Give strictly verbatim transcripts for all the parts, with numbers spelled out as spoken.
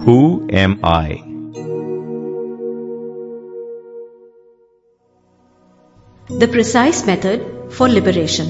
Who am I? The precise method for liberation.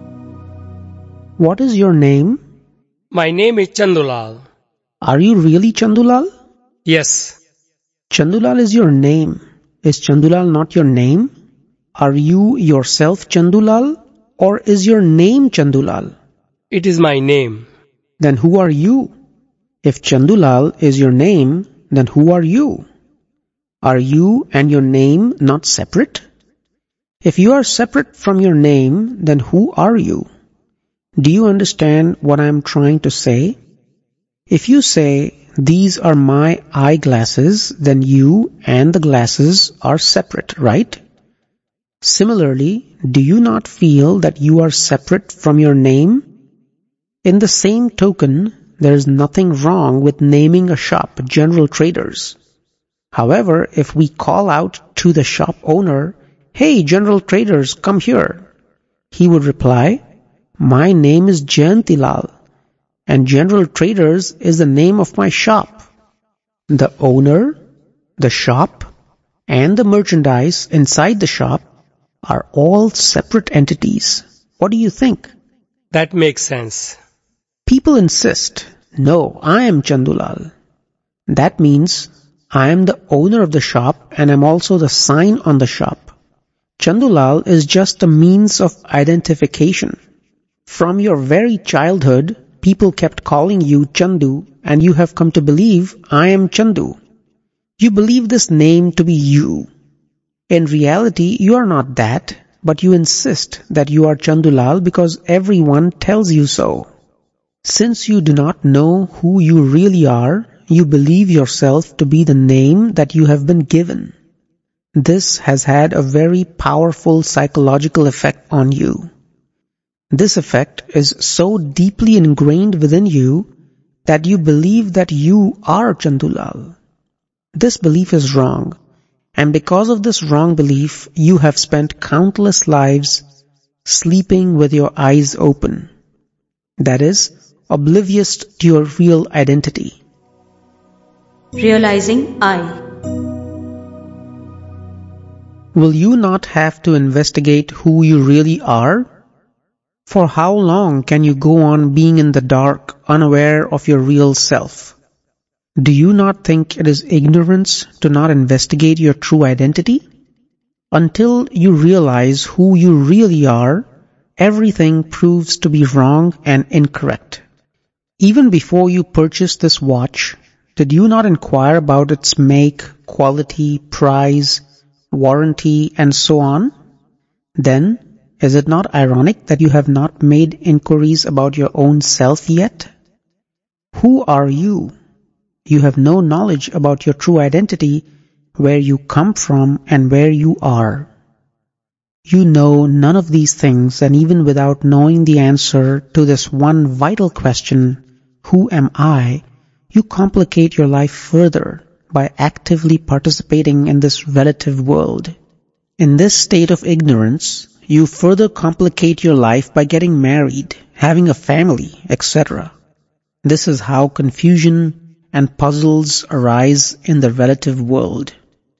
What is your name? My name is Chandulal. Are you really Chandulal? Yes. Chandulal is your name. Is Chandulal not your name? Are you yourself Chandulal, or is your name Chandulal? It is my name. Then who are you? If Chandulal is your name, then who are you? Are you and your name not separate? If you are separate from your name, then who are you? Do you understand what I am trying to say? If you say, these are my eyeglasses, then you and the glasses are separate, right? Similarly, do you not feel that you are separate from your name? In the same token, there is nothing wrong with naming a shop General Traders. However, if we call out to the shop owner, hey, General Traders, come here, he would reply, my name is Jayantilal, and General Traders is the name of my shop. The owner, the shop, and the merchandise inside the shop are all separate entities. What do you think? That makes sense. People insist, no, I am Chandulal. That means I am the owner of the shop and am also the sign on the shop. Chandulal is just a means of identification. From your very childhood, people kept calling you Chandu, and you have come to believe I am Chandu. You believe this name to be you. In reality, you are not that, but you insist that you are Chandulal because everyone tells you so. Since you do not know who you really are, you believe yourself to be the name that you have been given. This has had a very powerful psychological effect on you. This effect is so deeply ingrained within you that you believe that you are Chandulal. This belief is wrong, and because of this wrong belief, you have spent countless lives sleeping with your eyes open. That is, oblivious to your real identity. Realizing I. Will you not have to investigate who you really are? For how long can you go on being in the dark, unaware of your real self? Do you not think it is ignorance to not investigate your true identity? Until you realize who you really are, everything proves to be wrong and incorrect. Even before you purchased this watch, did you not inquire about its make, quality, price, warranty, and so on? Then, is it not ironic that you have not made inquiries about your own self yet? Who are you? You have no knowledge about your true identity, where you come from and where you are. You know none of these things, and even without knowing the answer to this one vital question, who am I, you complicate your life further by actively participating in this relative world. In this state of ignorance, you further complicate your life by getting married, having a family, et cetera. This is how confusion and puzzles arise in the relative world.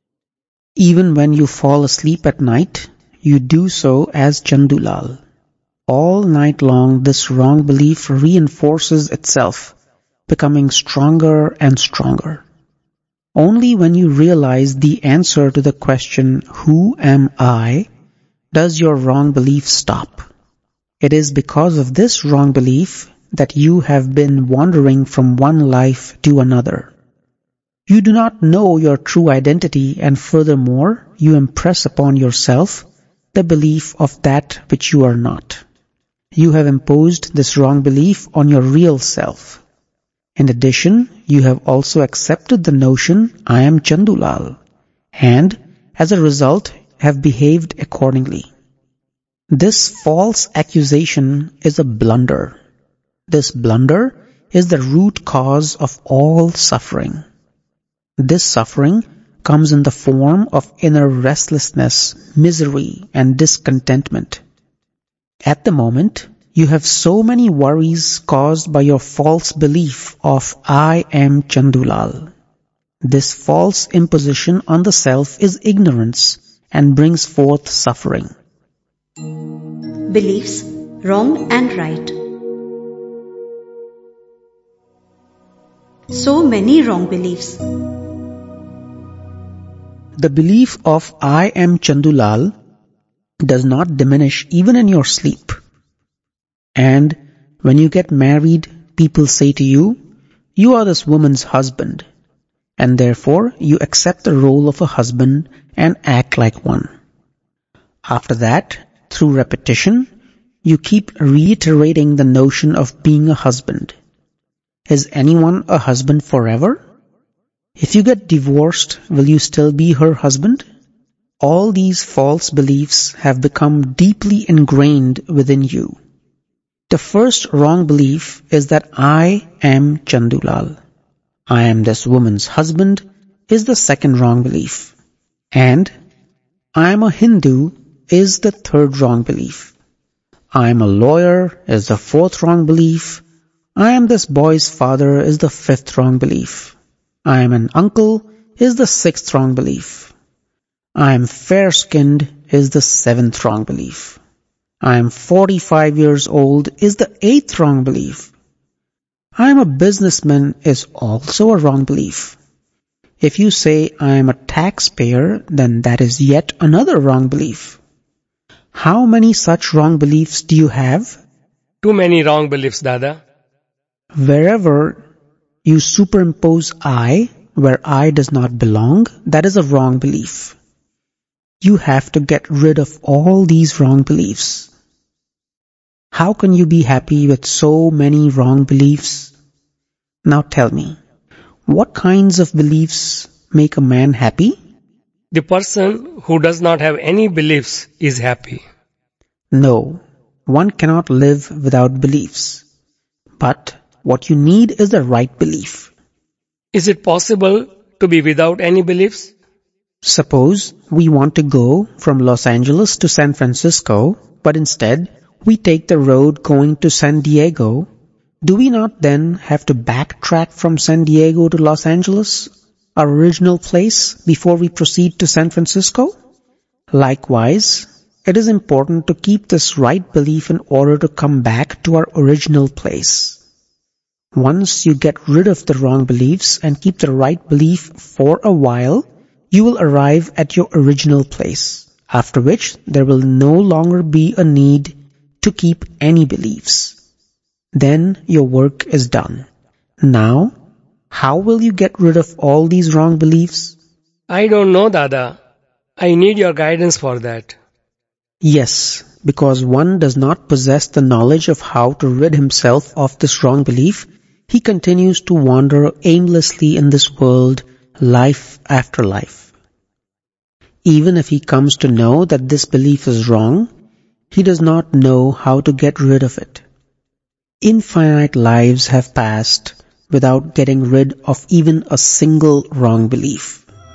Even when you fall asleep at night, you do so as Chandulal. All night long, this wrong belief reinforces itself, becoming stronger and stronger. Only when you realize the answer to the question, who am I, does your wrong belief stop. It is because of this wrong belief that you have been wandering from one life to another. You do not know your true identity, and furthermore, you impress upon yourself the belief of that which you are not. You have imposed this wrong belief on your real self. In addition, you have also accepted the notion, I am Chandulal, and as a result have behaved accordingly. This false accusation is a blunder. This blunder is the root cause of all suffering. This suffering comes in the form of inner restlessness, misery, and discontentment. At the moment, you have so many worries caused by your false belief of I am Chandulal. This false imposition on the self is ignorance and brings forth suffering. Beliefs, wrong and right. So many wrong beliefs. The belief of I am Chandulal does not diminish even in your sleep. And when you get married, people say to you, you are this woman's husband, and therefore you accept the role of a husband and act like one. After that, through repetition, you keep reiterating the notion of being a husband. Is anyone a husband forever? If you get divorced, will you still be her husband? All these false beliefs have become deeply ingrained within you. The first wrong belief is that I am Chandulal. I am this woman's husband is the second wrong belief. And I am a Hindu is the third wrong belief. I am a lawyer is the fourth wrong belief. I am this boy's father is the fifth wrong belief. I am an uncle is the sixth wrong belief. I am fair-skinned is the seventh wrong belief. I am forty-five years old is the eighth wrong belief. I am a businessman is also a wrong belief. If you say I am a taxpayer, then that is yet another wrong belief. How many such wrong beliefs do you have? Too many wrong beliefs, Dada. Wherever you superimpose I, where I does not belong, that is a wrong belief. You have to get rid of all these wrong beliefs. How can you be happy with so many wrong beliefs? Now tell me, what kinds of beliefs make a man happy? The person who does not have any beliefs is happy. No, one cannot live without beliefs. But what you need is the right belief. Is it possible to be without any beliefs? Suppose we want to go from Los Angeles to San Francisco, but instead we take the road going to San Diego. Do we not then have to backtrack from San Diego to Los Angeles, our original place, before we proceed to San Francisco? Likewise, it is important to keep this right belief in order to come back to our original place. Once you get rid of the wrong beliefs and keep the right belief for a while, you will arrive at your original place, after which there will no longer be a need to keep any beliefs. Then your work is done. Now, how will you get rid of all these wrong beliefs? I don't know, Dada. I need your guidance for that. Yes, because one does not possess the knowledge of how to rid himself of this wrong belief, he continues to wander aimlessly in this world, life after life. Even if he comes to know that this belief is wrong, he does not know how to get rid of it. Infinite lives have passed without getting rid of even a single wrong belief.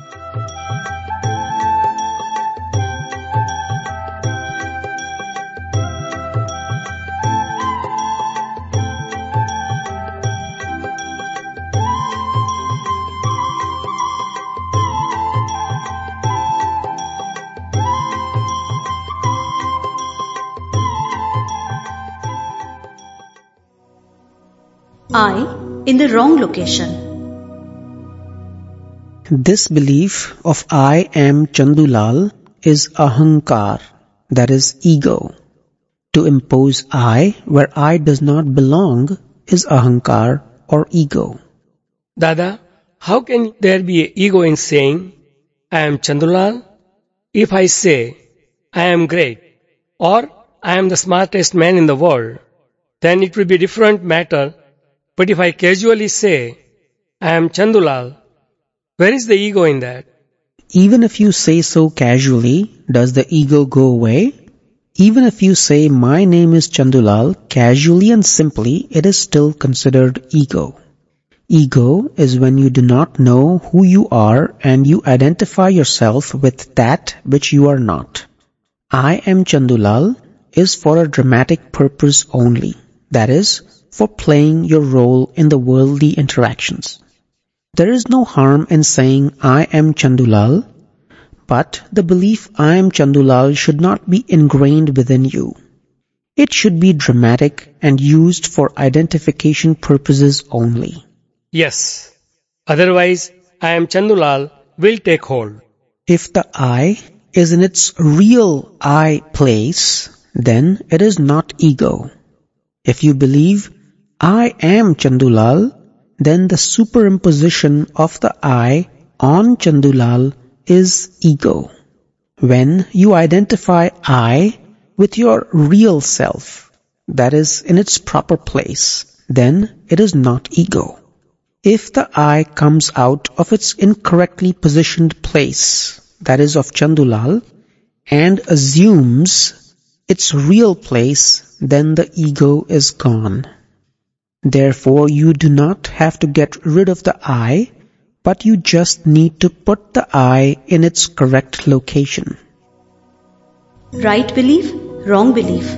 I in the wrong location. This belief of I am Chandulal is ahankar, that is ego. To impose I where I does not belong is ahankar or ego. Dada, how can there be an ego in saying, I am Chandulal? If I say, I am great, or I am the smartest man in the world, then it will be a different matter. But if I casually say, I am Chandulal, where is the ego in that? Even if you say so casually, does the ego go away? Even if you say, my name is Chandulal, casually and simply, it is still considered ego. Ego is when you do not know who you are and you identify yourself with that which you are not. I am Chandulal is for a dramatic purpose only, that is, for playing your role in the worldly interactions. There is no harm in saying, I am Chandulal, but the belief I am Chandulal should not be ingrained within you. It should be dramatic and used for identification purposes only. Yes. Otherwise, I am Chandulal will take hold. If the I is in its real I place, then it is not ego. If you believe, I am Chandulal, then the superimposition of the I on Chandulal is ego. When you identify I with your real self, that is in its proper place, then it is not ego. If the I comes out of its incorrectly positioned place, that is of Chandulal, and assumes its real place, then the ego is gone. Therefore, you do not have to get rid of the I, but you just need to put the I in its correct location. Right belief, wrong belief.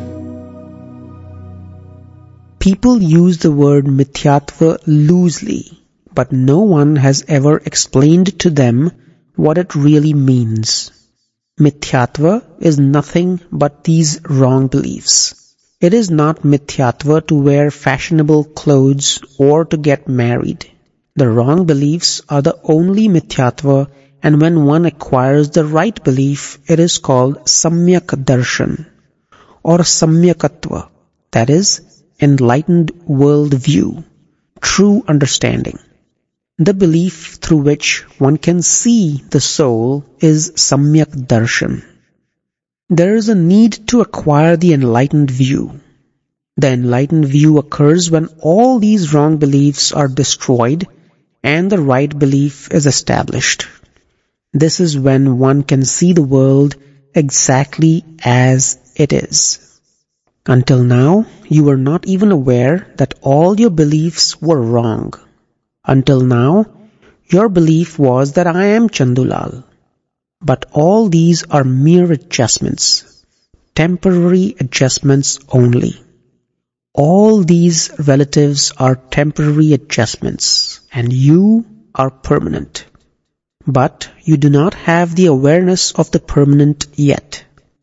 People use the word mithyatva loosely, but no one has ever explained to them what it really means. Mithyatva is nothing but these wrong beliefs. It is not mithyatva to wear fashionable clothes or to get married. The wrong beliefs are the only mithyatva, and when one acquires the right belief, it is called samyak darshan or samyakatva, that is, enlightened world view, true understanding. The belief through which one can see the soul is samyak darshan. There is a need to acquire the enlightened view. The enlightened view occurs when all these wrong beliefs are destroyed and the right belief is established. This is when one can see the world exactly as it is. Until now, you were not even aware that all your beliefs were wrong. Until now, your belief was that I am Chandulal. But all these are mere adjustments, temporary adjustments only. All these relatives are temporary adjustments, and you are permanent. But you do not have the awareness of the permanent yet.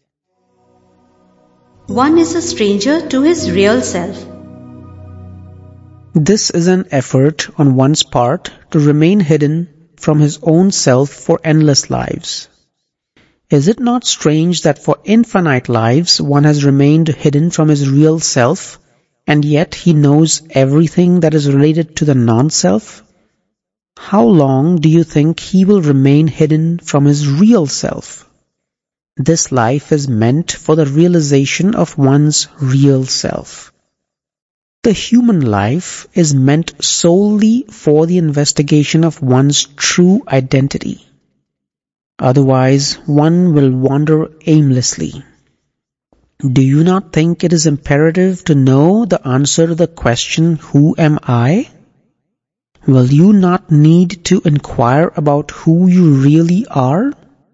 One is a stranger to his real self. This is an effort on one's part to remain hidden from his own self for endless lives. Is it not strange that for infinite lives one has remained hidden from his real self, and yet he knows everything that is related to the non-self? How long do you think he will remain hidden from his real self? This life is meant for the realization of one's real self. The human life is meant solely for the investigation of one's true identity. Otherwise, one will wander aimlessly. Do you not think it is imperative to know the answer to the question, who am I? Will you not need to inquire about who you really are?